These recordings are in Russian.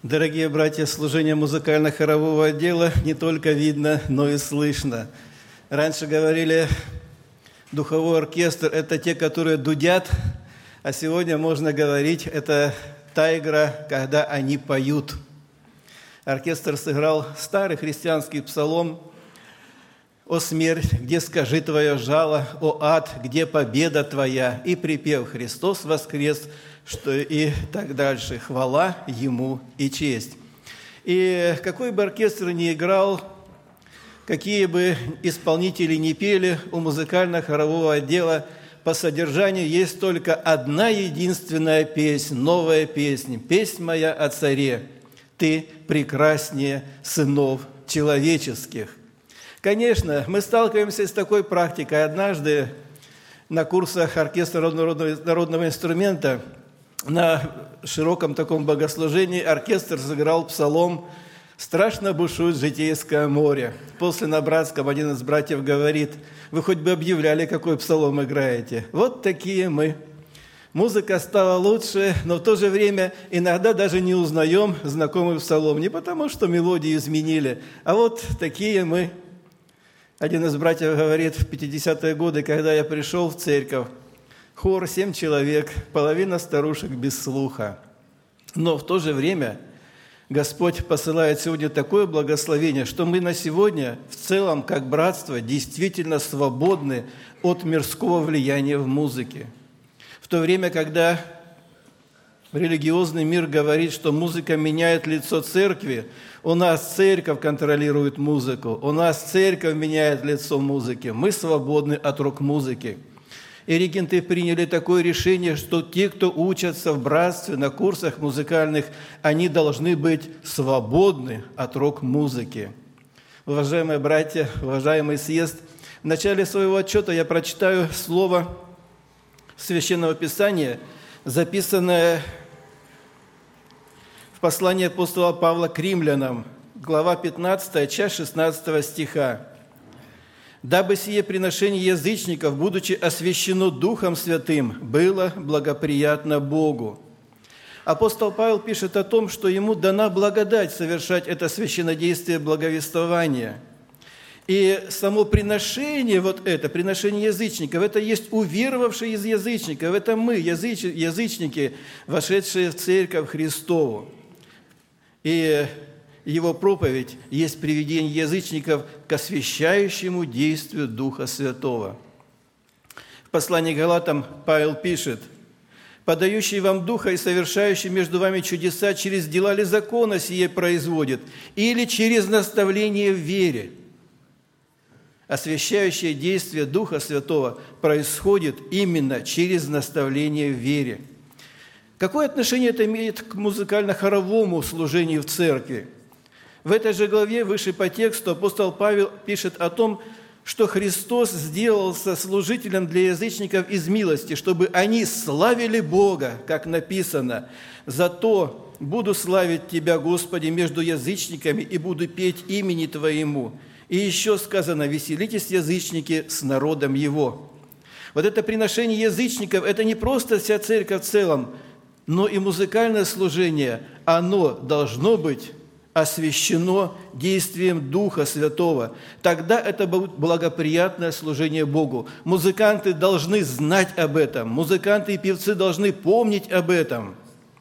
Дорогие братья, служение музыкально-хорового отдела не только видно, но и слышно. Раньше говорили, духовой оркестр – это те, которые дудят, а сегодня можно говорить, это та игра, когда они поют. Оркестр сыграл старый христианский псалом «О смерть, где скажи твое жало, о ад, где победа твоя?» и припев «Христос воскрес», что и так дальше. Хвала Ему и честь. И какой бы оркестр ни играл, какие бы исполнители ни пели, у музыкально-хорового отдела по содержанию есть только одна единственная песнь, новая песня. «Песнь моя о царе, ты прекраснее сынов человеческих». Конечно, мы сталкиваемся с такой практикой. Однажды на курсах оркестра народного инструмента на широком таком богослужении оркестр сыграл псалом «Страшно бушует житейское море». После на братском один из братьев говорит: «Вы хоть бы объявляли, какой псалом играете». Вот такие мы. Музыка стала лучше, но в то же время иногда даже не узнаем знакомый псалом. Не потому, что мелодию изменили, а вот такие мы. Один из братьев говорит, в 50-е годы, когда я пришел в церковь, хор 7 человек, половина старушек без слуха. Но в то же время Господь посылает сегодня такое благословение, что мы на сегодня в целом, как братство, действительно свободны от мирского влияния в музыке. В то время, когда религиозный мир говорит, что музыка меняет лицо церкви, у нас церковь контролирует музыку, у нас церковь меняет лицо музыки, мы свободны от рок-музыки. И регенты приняли такое решение, что те, кто учатся в братстве, на курсах музыкальных, они должны быть свободны от рок-музыки. Уважаемые братья, уважаемый съезд, в начале своего отчета я прочитаю слово Священного Писания, записанное в послании апостола Павла к римлянам, глава 15, часть 16 стиха. «Дабы сие приношение язычников, будучи освящено Духом Святым, было благоприятно Богу». Апостол Павел пишет о том, что ему дана благодать совершать это священнодействие благовествования. И само приношение, приношение язычников, это есть уверовавшие из язычников, это мы, язычники, вошедшие в Церковь Христову. И его проповедь есть приведение язычников к освящающему действию Духа Святого. В послании к Галатам Павел пишет: «Подающий вам Духа и совершающий между вами чудеса, через дела ли закона сие производит, или через наставление в вере?» Освящающее действие Духа Святого происходит именно через наставление в вере. Какое отношение это имеет к музыкально-хоровому служению в церкви? В этой же главе, выше по тексту, апостол Павел пишет о том, что Христос сделался служителем для язычников из милости, чтобы они славили Бога, как написано: «Зато буду славить Тебя, Господи, между язычниками, и буду петь имени Твоему». И еще сказано: «Веселитесь, язычники, с народом Его». Вот это приношение язычников – это не просто вся церковь в целом, но и музыкальное служение, оно должно быть освящено действием Духа Святого. Тогда это будет благоприятное служение Богу. Музыканты должны знать об этом, музыканты и певцы должны помнить об этом.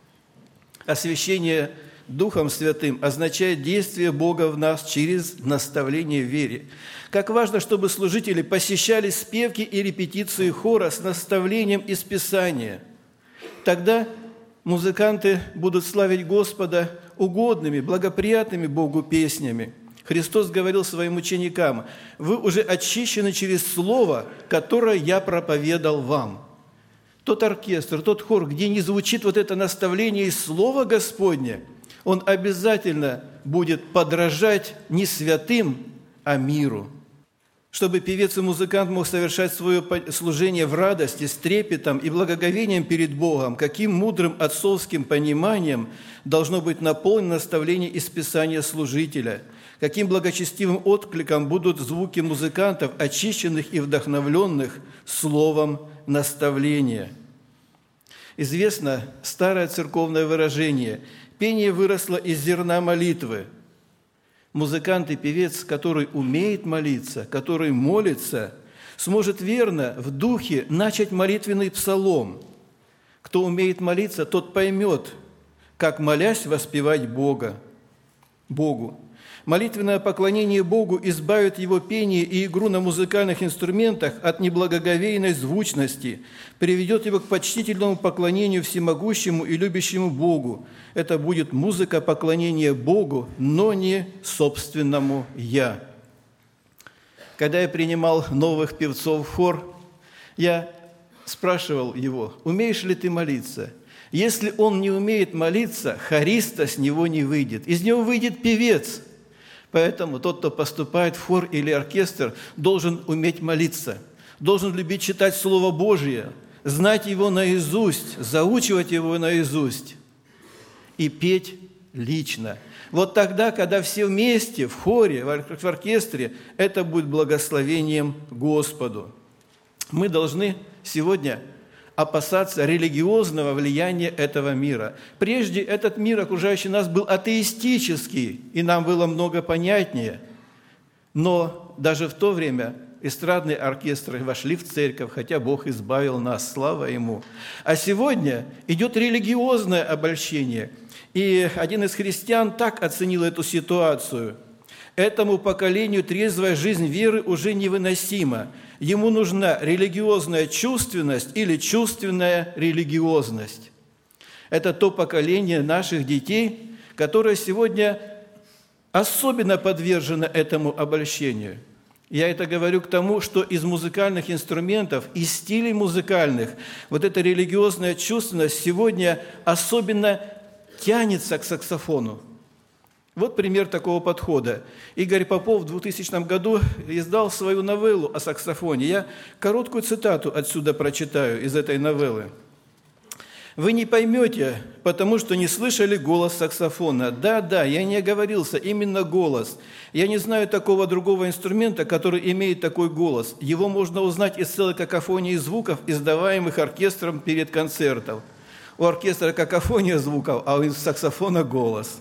Освящение Духом Святым означает действие Бога в нас через наставление в вере. Как важно, чтобы служители посещали спевки и репетиции хора с наставлением из Писания. Тогда музыканты будут славить Господа угодными, благоприятными Богу песнями. Христос говорил своим ученикам: «Вы уже очищены через слово, которое я проповедал вам». Тот оркестр, тот хор, где не звучит вот это наставление из слова Господня, он обязательно будет подражать не святым, а миру. Чтобы певец и музыкант мог совершать свое служение в радости, с трепетом и благоговением перед Богом, каким мудрым отцовским пониманием должно быть наполнено наставление из Писания служителя, каким благочестивым откликом будут звуки музыкантов, очищенных и вдохновленных словом наставления. Известно старое церковное выражение: Пение выросло из зерна молитвы. Музыкант и певец, который умеет молиться, который молится, сможет верно в духе начать молитвенный псалом. Кто умеет молиться, тот поймет, как, молясь, воспевать Богу. Молитвенное поклонение Богу избавит его пение и игру на музыкальных инструментах от неблагоговейной звучности, приведет его к почтительному поклонению всемогущему и любящему Богу. Это будет музыка поклонения Богу, но не собственному «я». Когда я принимал новых певцов в хор, я спрашивал его: «Умеешь ли ты молиться?» Если он не умеет молиться, хориста с него не выйдет. Из него выйдет певец. Поэтому тот, кто поступает в хор или оркестр, должен уметь молиться, должен любить читать Слово Божие, знать его наизусть, заучивать его наизусть и петь лично. Вот тогда, когда все вместе, в хоре, в оркестре, это будет благословением Господу. Мы должны сегодня опасаться религиозного влияния этого мира. Прежде этот мир, окружающий нас, был атеистический, и нам было много понятнее. Но даже в то время эстрадные оркестры вошли в церковь, хотя Бог избавил нас, слава Ему. А сегодня идет религиозное обольщение. И один из христиан так оценил эту ситуацию: этому поколению трезвая жизнь веры уже невыносима. Ему нужна религиозная чувственность или чувственная религиозность. Это то поколение наших детей, которое сегодня особенно подвержено этому обольщению. Я это говорю к тому, что из музыкальных инструментов, из стилей музыкальных, вот эта религиозная чувственность сегодня особенно тянется к саксофону. Вот пример такого подхода. Игорь Попов в 2000 году издал свою новеллу о саксофоне. Я короткую цитату отсюда прочитаю из этой новеллы. «Вы не поймете, потому что не слышали голос саксофона. Да, я не оговорился, именно голос. Я не знаю такого другого инструмента, который имеет такой голос. Его можно узнать из целой какофонии звуков, издаваемых оркестром перед концертом. У оркестра какофония звуков, а у саксофона голос.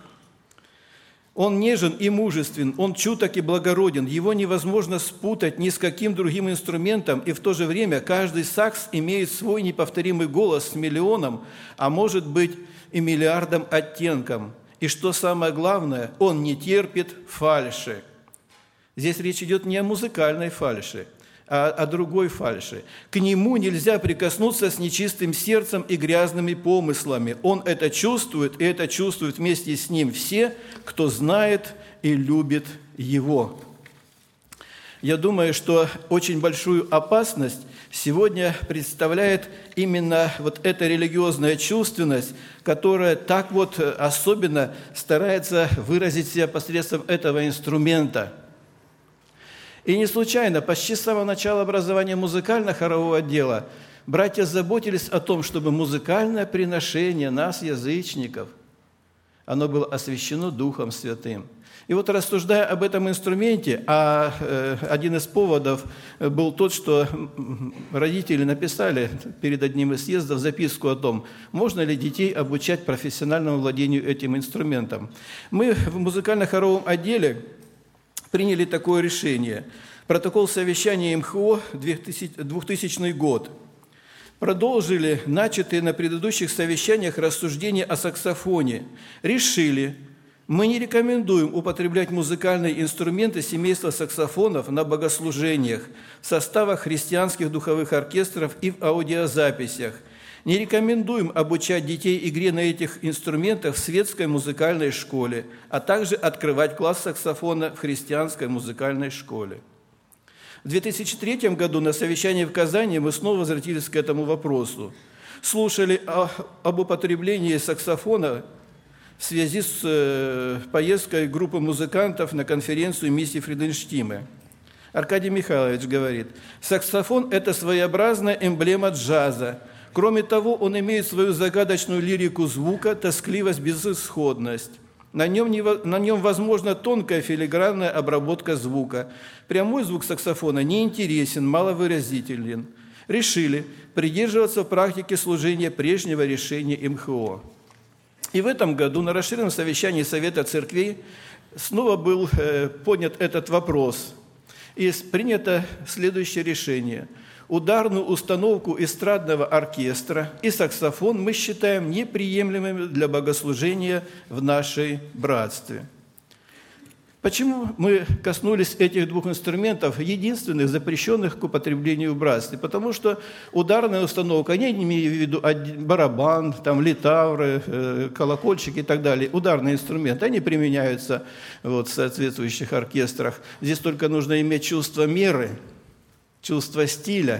Он нежен и мужествен, он чуток и благороден, его невозможно спутать ни с каким другим инструментом, и в то же время каждый сакс имеет свой неповторимый голос с миллионом, а может быть и миллиардом оттенком. И что самое главное, он не терпит фальши». Здесь речь идет не о музыкальной фальши, а о другой фальши. «К нему нельзя прикоснуться с нечистым сердцем и грязными помыслами. Он это чувствует, и это чувствуют вместе с ним все, кто знает и любит его». Я думаю, что очень большую опасность сегодня представляет именно вот эта религиозная чувственность, которая так вот особенно старается выразить себя посредством этого инструмента. И не случайно, почти с самого начала образования музыкально-хорового отдела братья заботились о том, чтобы музыкальное приношение нас, язычников, оно было освящено Духом Святым. И вот рассуждая об этом инструменте, один из поводов был тот, что родители написали перед одним из съездов записку о том, можно ли детей обучать профессиональному владению этим инструментом. Мы в музыкально-хоровом отделе приняли такое решение. Протокол совещания МХО 2000 год. Продолжили начатые на предыдущих совещаниях рассуждения о саксофоне. Решили, мы не рекомендуем употреблять музыкальные инструменты семейства саксофонов на богослужениях, в составах христианских духовых оркестров и в аудиозаписях. Не рекомендуем обучать детей игре на этих инструментах в светской музыкальной школе, а также открывать класс саксофона в христианской музыкальной школе. В 2003 году на совещании в Казани мы снова возвратились к этому вопросу. Слушали об употреблении саксофона в связи с поездкой группы музыкантов на конференцию миссии Фриденштиме. Аркадий Михайлович говорит: «Саксофон – это своеобразная эмблема джаза. Кроме того, он имеет свою загадочную лирику звука, тоскливость, безысходность. На нем возможна тонкая филигранная обработка звука. Прямой звук саксофона неинтересен, маловыразителен. Решили придерживаться в практике служения прежнего решения МХО». И в этом году на расширенном совещании Совета Церквей снова был поднят этот вопрос. И принято следующее решение. Ударную установку эстрадного оркестра и саксофон мы считаем неприемлемыми для богослужения в нашей братстве. Почему мы коснулись этих двух инструментов, единственных, запрещенных к употреблению в братстве? Потому что ударная установка, я не имею в виду барабан, там, литавры, колокольчики и так далее, ударные инструменты, они применяются в соответствующих оркестрах. Здесь только нужно иметь чувство меры, чувство стиля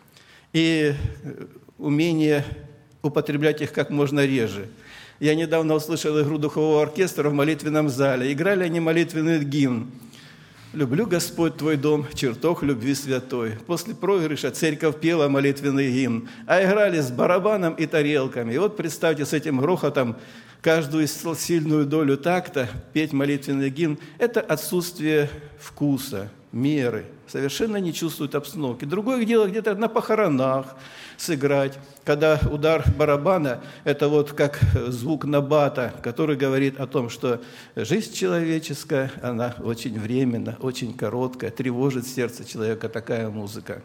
и умение употреблять их как можно реже. Я недавно услышал игру духового оркестра в молитвенном зале. Играли они молитвенный гимн. «Люблю, Господь, Твой дом, чертог любви святой». После проигрыша церковь пела молитвенный гимн, а играли с барабаном и тарелками. И вот представьте, с этим грохотом каждую сильную долю такта петь молитвенный гимн – это отсутствие вкуса, меры, совершенно не чувствуют обстановки. Другое дело где-то на похоронах сыграть, когда удар барабана – это вот как звук набата, который говорит о том, что жизнь человеческая, она очень временна, очень короткая, тревожит сердце человека такая музыка.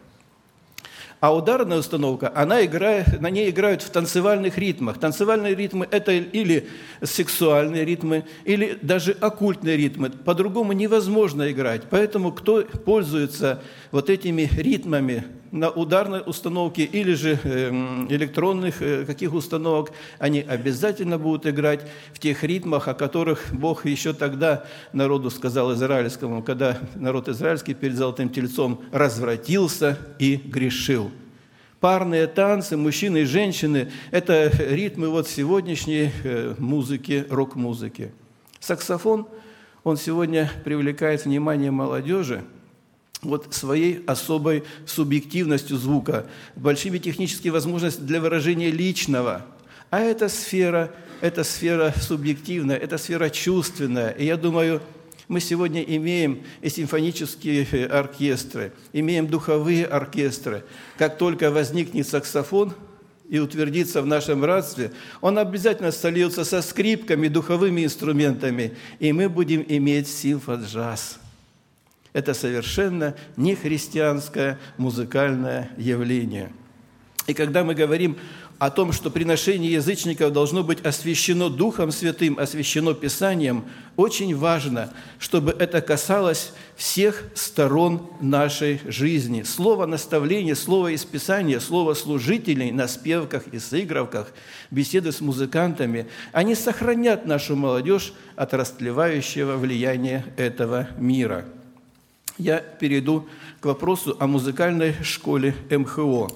А ударная установка, на ней играют в танцевальных ритмах. Танцевальные ритмы – это или сексуальные ритмы, или даже оккультные ритмы. По-другому невозможно играть. Поэтому кто пользуется вот этими ритмами на ударной установке или же электронных каких установок, они обязательно будут играть в тех ритмах, о которых Бог еще тогда народу сказал израильскому, когда народ израильский перед золотым тельцом развратился и грешил. Парные танцы, мужчины и женщины – это ритмы вот сегодняшней музыки, рок-музыки. Саксофон, он сегодня привлекает внимание молодежи вот своей особой субъективностью звука, большими техническими возможностями для выражения личного. А эта сфера субъективная, эта сфера чувственная. И я думаю, мы сегодня имеем и симфонические оркестры, имеем духовые оркестры. Как только возникнет саксофон и утвердится в нашем братстве, он обязательно сольется со скрипками, духовыми инструментами, и мы будем иметь симфоджаз. Это совершенно не христианское музыкальное явление. И когда мы говорим о том, что приношение язычников должно быть освящено Духом Святым, освящено Писанием, очень важно, чтобы это касалось всех сторон нашей жизни. Слово наставления, слово из Писания, слово служителей на спевках и сыгравках, беседы с музыкантами, они сохранят нашу молодежь от растлевающего влияния этого мира. Я перейду к вопросу о музыкальной школе МХО.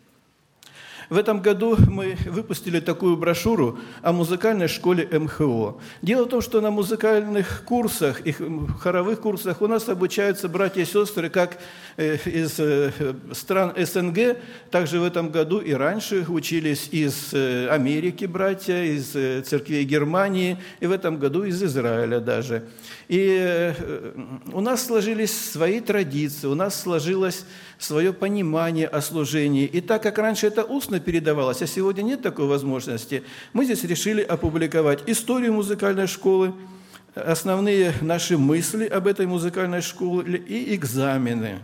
В этом году мы выпустили такую брошюру о музыкальной школе МХО. Дело в том, что на музыкальных курсах и хоровых курсах у нас обучаются братья и сестры как из стран СНГ, также в этом году и раньше учились из Америки братья, из церквей Германии, и в этом году из Израиля даже. И у нас сложились свои традиции, у нас сложилось свое понимание о служении. И так как раньше это устно передавалось, а сегодня нет такой возможности, мы здесь решили опубликовать историю музыкальной школы, основные наши мысли об этой музыкальной школе и экзамены.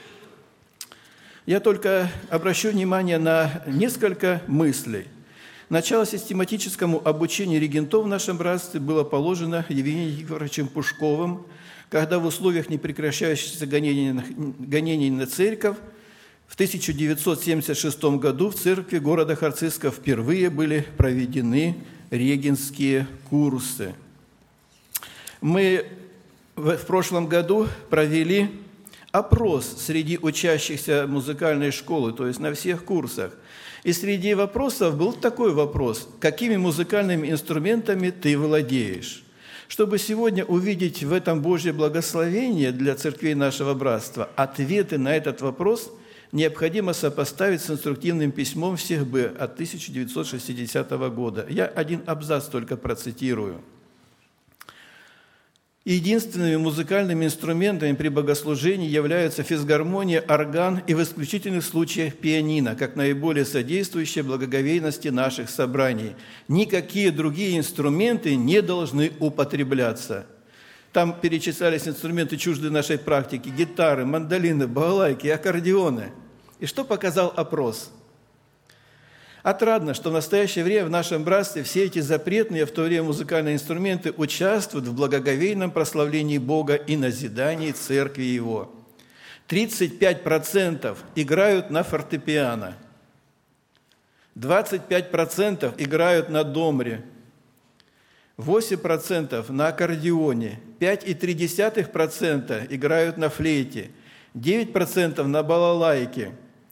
Я только обращу внимание на несколько мыслей. Начало систематическому обучению регентов в нашем братстве было положено Евгением Егоровичем Пушковым, когда в условиях непрекращающихся гонений на церковь в 1976 году в церкви города Харциска впервые были проведены регентские курсы. Мы в прошлом году провели опрос среди учащихся музыкальной школы, то есть на всех курсах. И среди вопросов был такой вопрос: какими музыкальными инструментами ты владеешь? Чтобы сегодня увидеть в этом Божье благословение для церквей нашего братства, ответы на этот вопрос необходимо сопоставить с инструктивным письмом всех Б от 1960 года. Я один абзац только процитирую. Единственными музыкальными инструментами при богослужении являются физгармония, орган и в исключительных случаях пианино, как наиболее содействующие благоговейности наших собраний. Никакие другие инструменты не должны употребляться. Там перечислялись инструменты, чуждые нашей практике: гитары, мандолины, балалайки, аккордеоны. И что показал опрос? Отрадно, что в настоящее время в нашем братстве все эти запретные в то время музыкальные инструменты участвуют в благоговейном прославлении Бога и назидании Церкви Его. 35% играют на фортепиано, 25% играют на домре, 8% на аккордеоне, 5,3% играют на флейте, 9% на балалайке,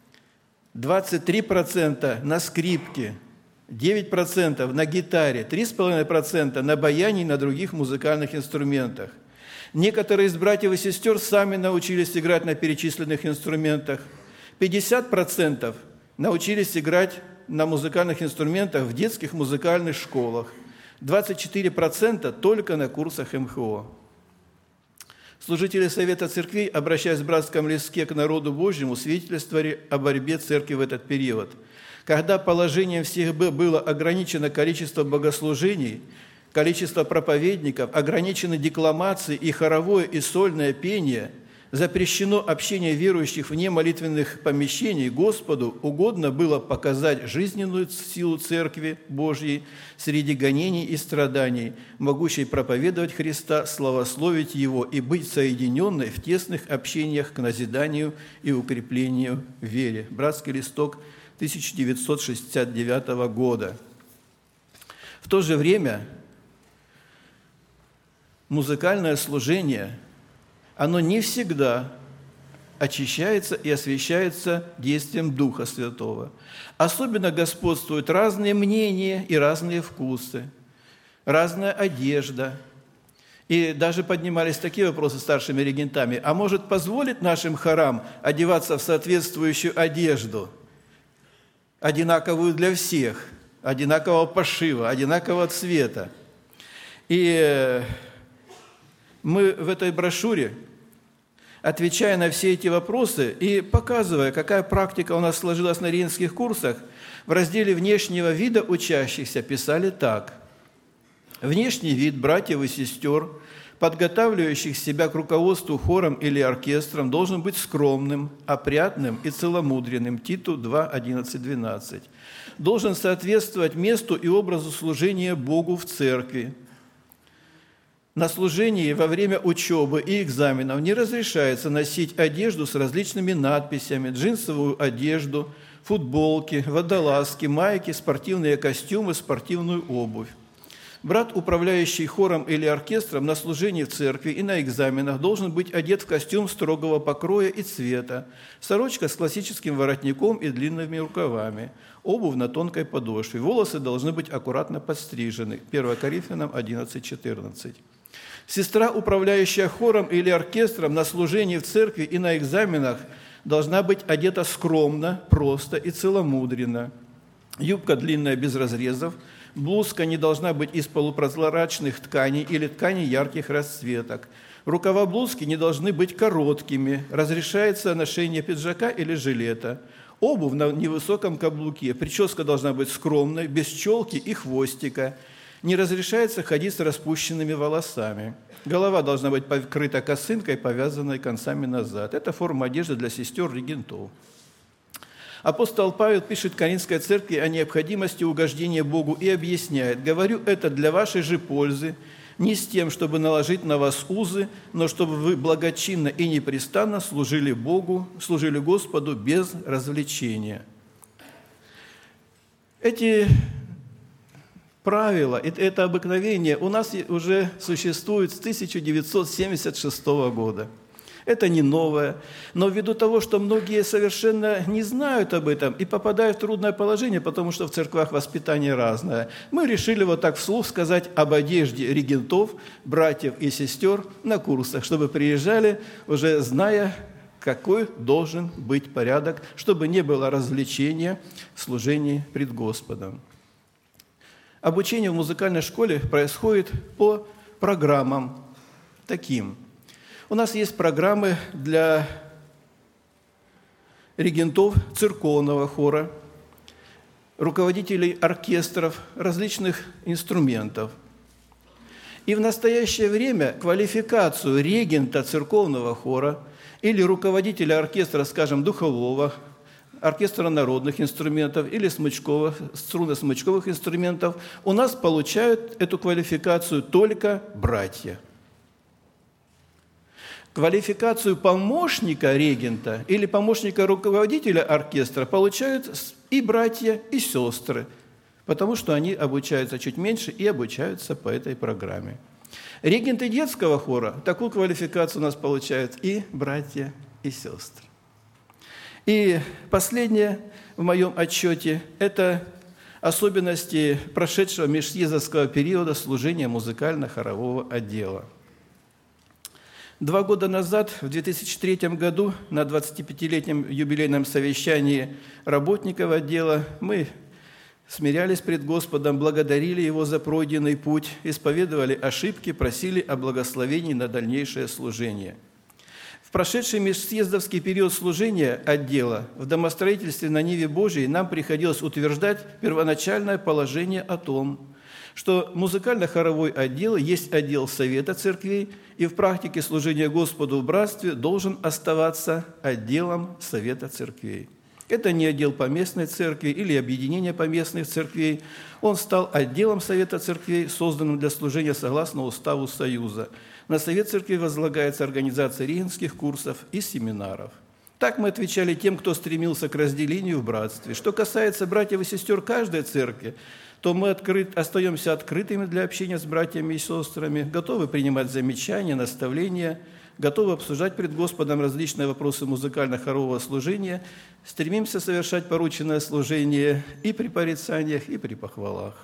23% на скрипке, 9% на гитаре, 3,5% на баяне и на других музыкальных инструментах. Некоторые из братьев и сестер сами научились играть на перечисленных инструментах. 50% научились играть на музыкальных инструментах в детских музыкальных школах. 24% только на курсах МХО. Служители Совета Церквей, обращаясь в братском листке к народу Божьему, свидетельствовали о борьбе Церкви в этот период. Когда положением всех было ограничено количество богослужений, количество проповедников, ограничены декламации и хоровое и сольное пение, запрещено общение верующих вне молитвенных помещений, Господу угодно было показать жизненную силу Церкви Божьей среди гонений и страданий, могущей проповедовать Христа, славословить Его и быть соединенной в тесных общениях к назиданию и укреплению в вере. Братский листок 1969 года. В то же время музыкальное служение – оно не всегда очищается и освящается действием Духа Святого. Особенно господствуют разные мнения и разные вкусы, разная одежда. И даже поднимались такие вопросы старшими регентами: а может позволить нашим хорам одеваться в соответствующую одежду, одинаковую для всех, одинакового пошива, одинакового цвета? И мы в этой брошюре, отвечая на все эти вопросы и показывая, какая практика у нас сложилась на регентских курсах, в разделе внешнего вида учащихся писали так: внешний вид братьев и сестер, подготавливающих себя к руководству хором или оркестром, должен быть скромным, опрятным и целомудренным. Титу 2:11-12. Должен соответствовать месту и образу служения Богу в церкви. На служении во время учебы и экзаменов не разрешается носить одежду с различными надписями, джинсовую одежду, футболки, водолазки, майки, спортивные костюмы, спортивную обувь. Брат, управляющий хором или оркестром, на служении в церкви и на экзаменах должен быть одет в костюм строгого покроя и цвета, сорочка с классическим воротником и длинными рукавами, обувь на тонкой подошве, волосы должны быть аккуратно подстрижены. 1 Коринфянам 11:14. Сестра, управляющая хором или оркестром, на служении в церкви и на экзаменах должна быть одета скромно, просто и целомудренно. Юбка длинная без разрезов, блузка не должна быть из полупрозрачных тканей или тканей ярких расцветок. Рукава блузки не должны быть короткими, разрешается ношение пиджака или жилета. Обувь на невысоком каблуке, прическа должна быть скромной, без челки и хвостика. Не разрешается ходить с распущенными волосами. Голова должна быть покрыта косынкой, повязанной концами назад. Это форма одежды для сестер-регентов. Апостол Павел пишет Коринфской церкви о необходимости угождения Богу и объясняет: «Говорю это для вашей же пользы, не с тем, чтобы наложить на вас узы, но чтобы вы благочинно и непрестанно служили Богу, служили Господу без развлечения». Эти правила, это обыкновение у нас уже существует с 1976 года. Это не новое, но ввиду того, что многие совершенно не знают об этом и попадают в трудное положение, потому что в церквах воспитание разное, мы решили вот так вслух сказать об одежде регентов, братьев и сестер на курсах, чтобы приезжали, уже зная, какой должен быть порядок, чтобы не было развлечения в служении пред Господом. Обучение в музыкальной школе происходит по программам, таким. У нас есть программы для регентов церковного хора, руководителей оркестров, различных инструментов. И в настоящее время квалификацию регента церковного хора или руководителя оркестра, скажем, духового, оркестра народных инструментов или струнно-смычковых инструментов, у нас получают эту квалификацию только братья. Квалификацию помощника регента или помощника руководителя оркестра получают и братья, и сестры, потому что они обучаются чуть меньше и обучаются по этой программе. Регенты детского хора такую квалификацию у нас получают и братья, и сестры. И последнее в моем отчете – это особенности прошедшего межсъездовского периода служения музыкально-хорового отдела. 2 года назад, в 2003 году, на 25-летнем юбилейном совещании работников отдела, мы смирялись пред Господом, благодарили Его за пройденный путь, исповедовали ошибки, просили о благословении на дальнейшее служение. В прошедший межсъездовский период служения отдела в домостроительстве на Ниве Божией нам приходилось утверждать первоначальное положение о том, что музыкально-хоровой отдел есть отдел Совета церквей и в практике служения Господу в братстве должен оставаться отделом Совета церквей. Это не отдел поместной церкви или объединение поместных церквей. Он стал отделом Совета церквей, созданным для служения согласно Уставу Союза. На Совет церквей возлагается организация регентских курсов и семинаров. Так мы отвечали тем, кто стремился к разделению в братстве. Что касается братьев и сестер каждой церкви, то мы остаемся открытыми для общения с братьями и сестрами, готовы принимать замечания, наставления, готовы обсуждать пред Господом различные вопросы музыкально-хорового служения, стремимся совершать порученное служение и при порицаниях, и при похвалах.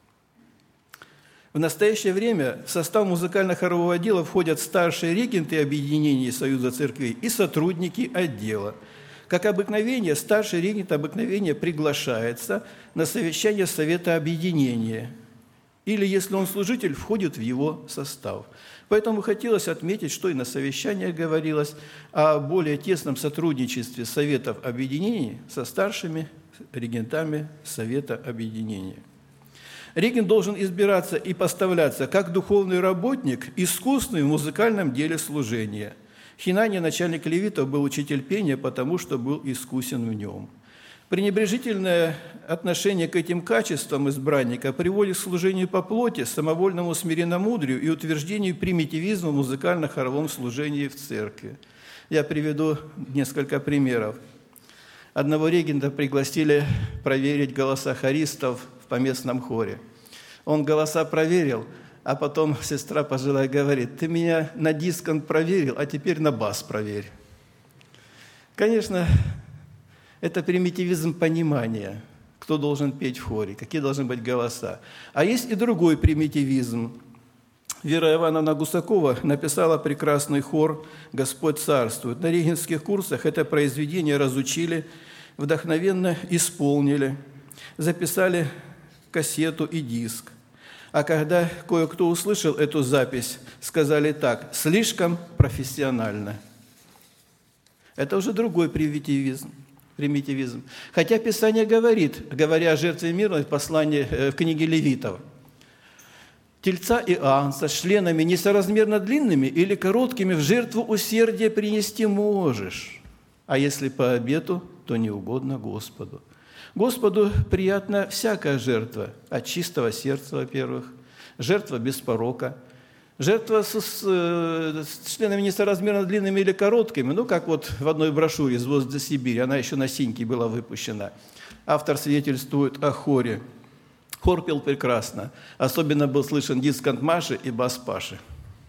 В настоящее время в состав музыкально-хорового отдела входят старшие регенты объединений Союза церквей и сотрудники отдела. Как обыкновение, старший регент обыкновения приглашается на совещание Совета объединения, или, если он служитель, входит в его состав. Поэтому хотелось отметить, что и на совещаниях говорилось о более тесном сотрудничестве Советов объединений со старшими регентами Совета объединения. Регент должен избираться и поставляться как духовный работник, искусный в музыкальном деле служения. Хинания, начальник левитов, был учитель пения, потому что был искусен в нем. Пренебрежительное отношение к этим качествам избранника приводит к служению по плоти, самовольному смиренномудрию и утверждению примитивизма в музыкально-хоровом служении в церкви. Я приведу несколько примеров. Одного регента пригласили проверить голоса хористов в поместном хоре. Он голоса проверил, а потом сестра пожилая говорит: «Ты меня на дисконт проверил, а теперь на бас проверь». Конечно, это примитивизм понимания, кто должен петь в хоре, какие должны быть голоса. А есть и другой примитивизм. Вера Ивановна Гусакова написала прекрасный хор «Господь царствует». На регентских курсах это произведение разучили, вдохновенно исполнили, записали кассету и диск. А когда кое-кто услышал эту запись, сказали так: слишком профессионально. Это уже другой примитивизм. Хотя Писание говорит, говоря о жертве мирной в послании в книге Левитов: «Тельца и агнца с членами несоразмерно длинными или короткими в жертву усердия принести можешь, а если по обету, то не угодно Господу». Господу приятна всякая жертва, от чистого сердца, во-первых, жертва без порока, жертва с членами несоразмерно длинными или короткими, как вот в одной брошюре «Звезд за Сибирь», она еще на синьке была выпущена. Автор свидетельствует о хоре. Хор пел прекрасно, особенно был слышен дисконт Маши и бас Паши.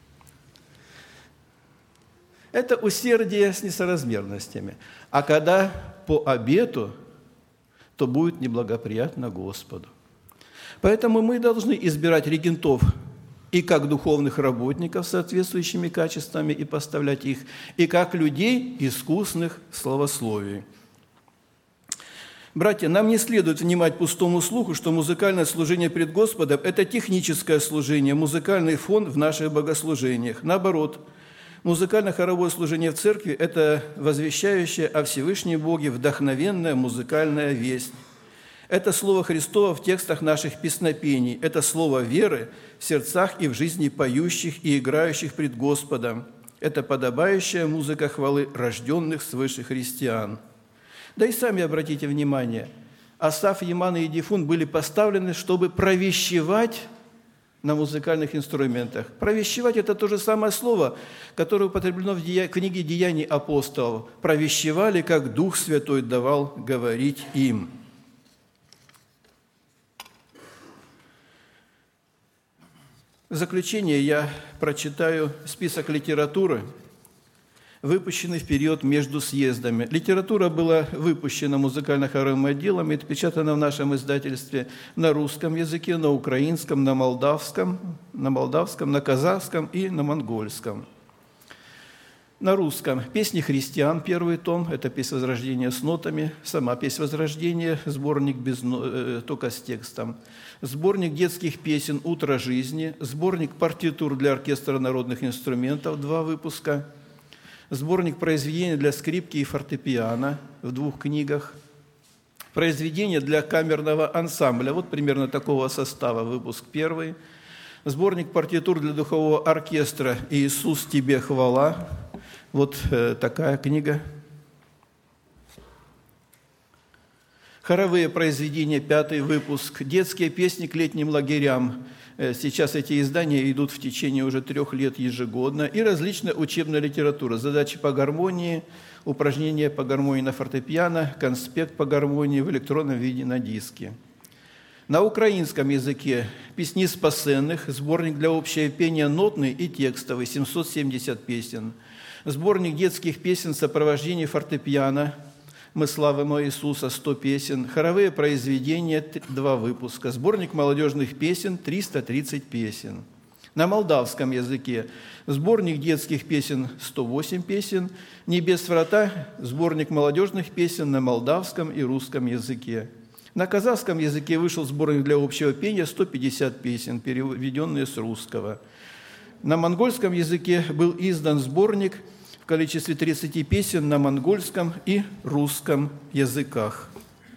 Это усердие с несоразмерностями. А когда по обету, то будет неблагоприятно Господу. Поэтому мы должны избирать регентов и как духовных работников с соответствующими качествами и поставлять их, и как людей, искусных в словословии. Братья, нам не следует внимать пустому слуху, что музыкальное служение пред Господом – это техническое служение, музыкальный фон в наших богослужениях. Наоборот, музыкально-хоровое служение в церкви – это возвещающее о Всевышнем Боге вдохновенная музыкальная весть. Это Слово Христово в текстах наших песнопений, это Слово веры в сердцах и в жизни поющих и играющих пред Господом. Это подобающая музыка хвалы рожденных свыше христиан. Да и сами обратите внимание, Асаф, Еман и Едифун были поставлены, чтобы провещевать на музыкальных инструментах. Провещевать – это то же самое слово, которое употреблено в книге «Деяний апостолов». Провещевали, как Дух Святой давал говорить им. В заключение я прочитаю список литературы, выпущенный в период между съездами. Литература была выпущена музыкально-хоровым отделом и отпечатана в нашем издательстве на русском языке, на украинском, на молдавском, на казахском и на монгольском. На русском «Песни христиан», первый том, это «Песнь Возрождения» с нотами, сама «Песнь Возрождения», сборник только с текстом. Сборник детских песен «Утро жизни», сборник партитур для оркестра народных инструментов, 2 выпуска, сборник произведений для скрипки и фортепиано в 2 книгах, произведения для камерного ансамбля, вот примерно такого состава, выпуск 1, сборник партитур для духового оркестра «Иисус, тебе хвала», вот такая книга. Хоровые произведения, 5 выпуск. Детские песни к летним лагерям. Сейчас эти издания идут в течение уже 3 лет ежегодно. И различная учебная литература. Задачи по гармонии, упражнения по гармонии на фортепиано, конспект по гармонии в электронном виде на диске. На украинском языке «Песни спасенных», сборник для общего пения нотный и текстовый, 770 песен. Сборник детских песен в сопровождении фортепиано «Мы славим Иисуса», 100 песен. Хоровые произведения, 2 выпуска. Сборник молодежных песен, 330 песен. На молдавском языке сборник детских песен, 108 песен. «Небес врата», сборник молодежных песен на молдавском и русском языке. На казахском языке вышел сборник для общего пения, 150 песен, переведенные с русского. На монгольском языке был издан сборник в количестве 30 песен на монгольском и русском языках.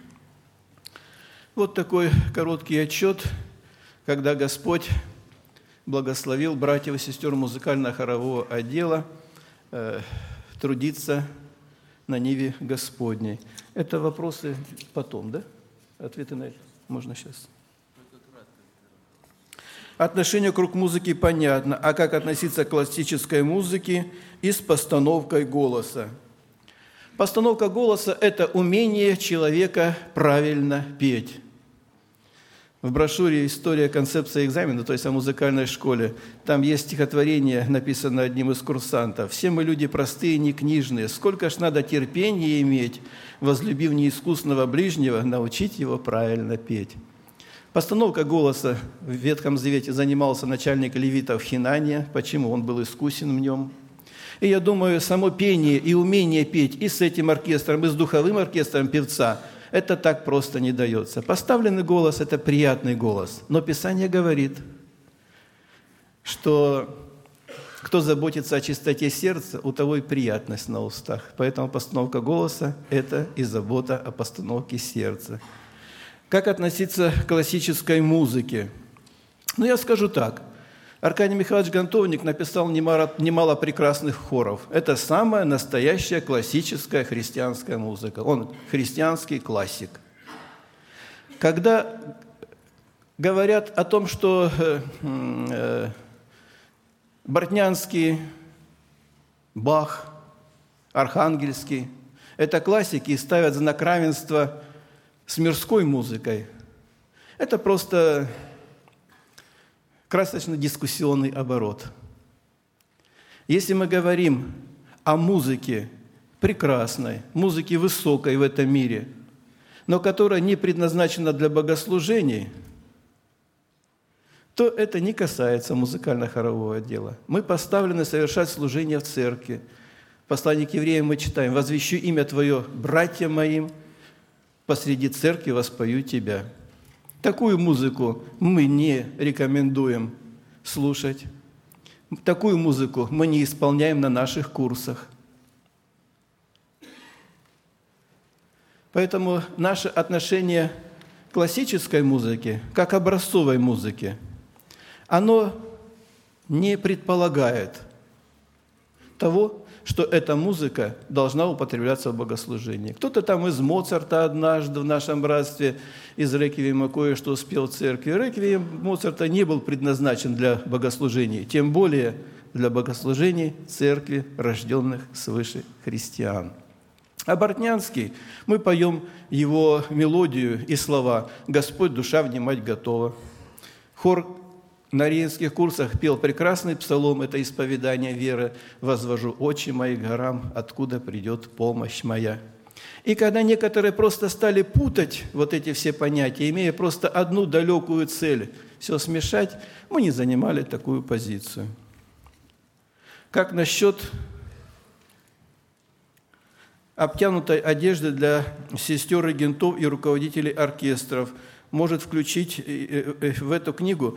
Вот такой короткий отчет, когда Господь благословил братьев и сестер музыкально-хорового отдела трудиться на ниве Господней. Это вопросы потом, да? Ответы на это можно сейчас. Отношение к рок-музыке понятно, а как относиться к классической музыке и с постановкой голоса? Постановка голоса – это умение человека правильно петь. В брошюре «История, концепция экзамена», то есть о музыкальной школе, там есть стихотворение, написанное одним из курсантов. «Все мы люди простые, не книжные. Сколько ж надо терпения иметь, возлюбив неискусного ближнего, научить его правильно петь». Постановка голоса в Ветхом Завете занимался начальник левитов Хинания. Почему? Он был искусен в нем. И я думаю, само пение и умение петь и с этим оркестром, и с духовым оркестром певца – это так просто не дается. Поставленный голос – это приятный голос. Но Писание говорит, что кто заботится о чистоте сердца, у того и приятность на устах. Поэтому постановка голоса – это и забота о постановке сердца. Как относиться к классической музыке? Ну, я скажу так. Аркадий Михайлович Гонтовник написал немало прекрасных хоров. Это самая настоящая классическая христианская музыка. Он христианский классик. Когда говорят о том, что Бортнянский, Бах, Архангельский – это классики и ставят знак равенства с мирской музыкой. Это просто красочно-дискуссионный оборот. Если мы говорим о музыке прекрасной, музыке высокой в этом мире, но которая не предназначена для богослужений, то это не касается музыкально-хорового отдела. Мы поставлены совершать служение в церкви. В послании к евреям мы читаем: «Возвещу имя Твое братьям моим, посреди церкви воспою Тебя». Такую музыку мы не рекомендуем слушать. Такую музыку мы не исполняем на наших курсах. Поэтому наше отношение к классической музыке, как образцовой музыке, оно не предполагает того, что эта музыка должна употребляться в богослужении. Кто-то там из Моцарта однажды в нашем братстве из реквиема кое-что спел в церкви. Реквием Моцарта не был предназначен для богослужений, тем более для богослужений церкви, рожденных свыше христиан. А Бортнянский, мы поем его мелодию и слова «Господь, душа внимать готова». Хор на рейнских курсах пел прекрасный псалом, это исповедание веры: «Возвожу очи мои к горам, откуда придет помощь моя». И когда некоторые просто стали путать вот эти все понятия, имея просто одну далекую цель – все смешать, мы не занимали такую позицию. Как насчет обтянутой одежды для сестер регентов и руководителей оркестров? Может включить в эту книгу.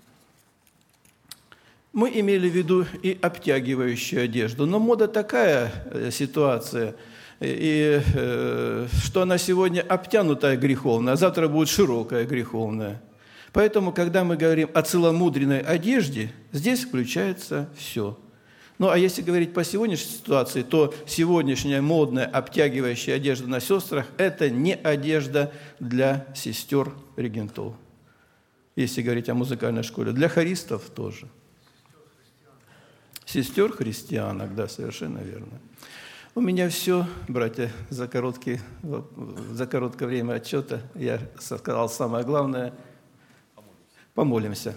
Мы имели в виду и обтягивающую одежду, но мода такая ситуация, и что она сегодня обтянутая греховная, а завтра будет широкая греховная. Поэтому, когда мы говорим о целомудренной одежде, здесь включается все. Ну, а если говорить по сегодняшней ситуации, то сегодняшняя модная обтягивающая одежда на сестрах – это не одежда для сестер-регентов. Если говорить о музыкальной школе. Для хористов тоже. Сестер-христианок, да, совершенно верно. У меня все, братья, за короткое время отчета я сказал самое главное. Помолимся.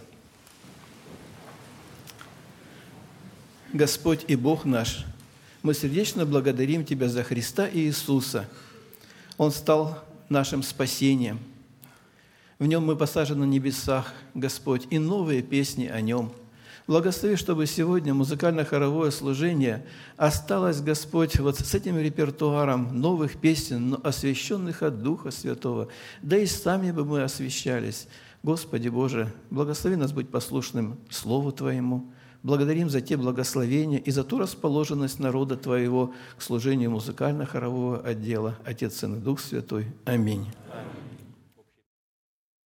Господь и Бог наш, мы сердечно благодарим Тебя за Христа и Иисуса. Он стал нашим спасением. В Нем мы посажены на небесах, Господь, и новые песни о Нем. Благослови, чтобы сегодня музыкально-хоровое служение осталось, Господь, вот с этим репертуаром новых песен, но освященных от Духа Святого. Да и сами бы мы освящались. Господи Боже, благослови нас быть послушным Слову Твоему. Благодарим за те благословения и за ту расположенность народа Твоего к служению музыкально-хорового отдела. Отец, Сын и Дух Святой. Аминь.